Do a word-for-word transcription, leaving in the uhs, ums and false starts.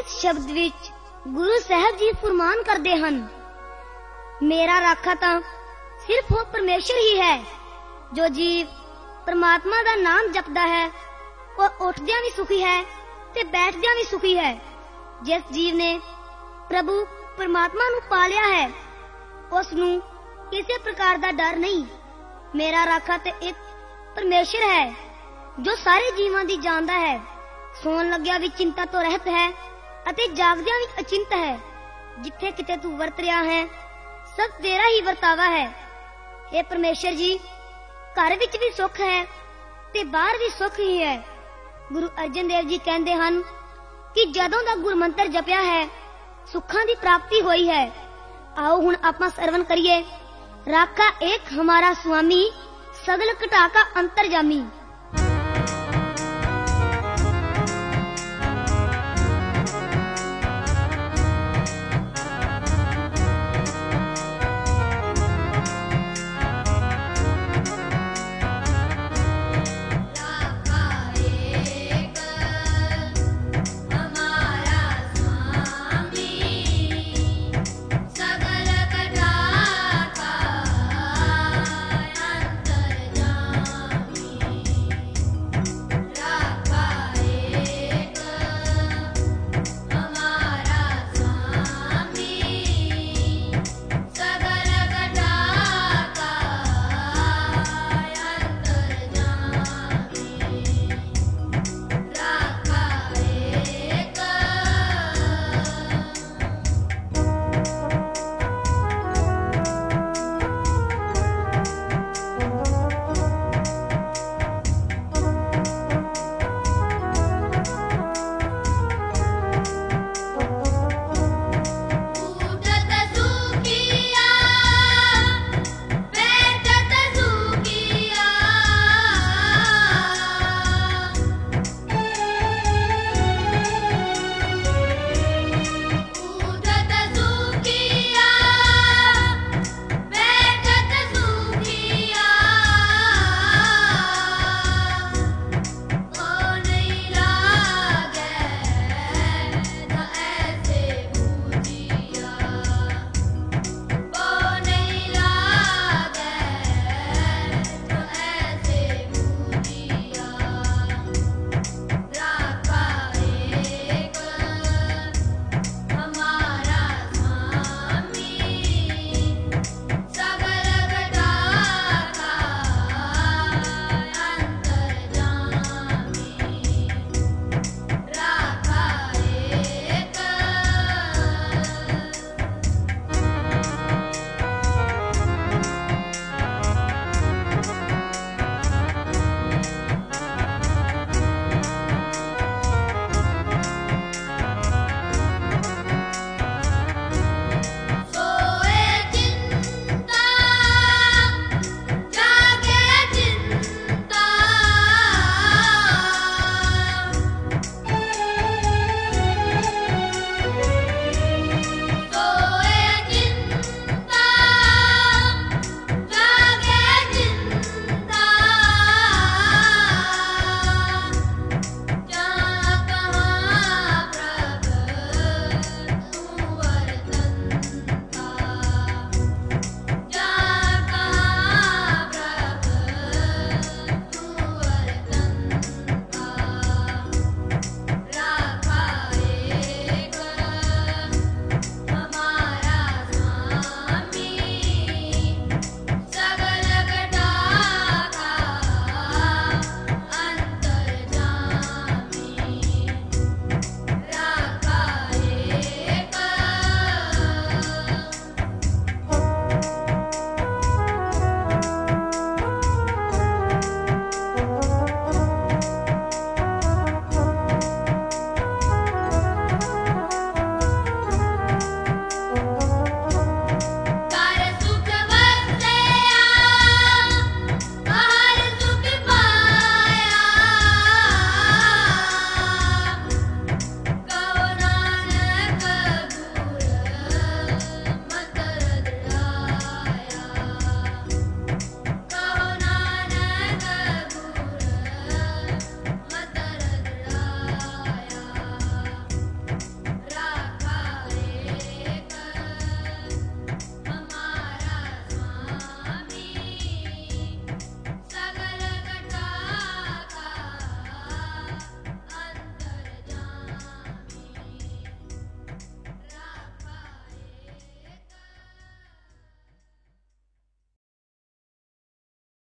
इस शब्द विच गुरु साहब जी फरमान करते हैं, मेरा राखा तां सिर्फ वो परमेश्वर ही है। जो जीव परमात्मा दा नाम जपदा है वो उठदियां भी सुखी है ते बैठदियां भी सुखी है। जिस जीव ने प्रभु परमात्मा नूं पा लिया है उस नूं किसी प्रकार दा डर नहीं। मेरा राखा ते एक परमेश्वर है जो सारे जीवां दी जानदा है। सोन लग्या भी चिंता तो रहत है अते जागदियां भी अचिंत है। जिथे किते तू वरत रहा है सब तेरा ही वर्तावा है। हे परमेश्वर जी, घर विच भी सुख है ते बाहर भी सुख ही है। गुरु अर्जन देव जी कहते हैं कि जदों दा गुरमंत्र जपिया है सुखां दी प्राप्ति हुई है। आओ हुण आपां सरवण करिए। राखा एक हमारा स्वामी, सगल घटा का अंतरजामी।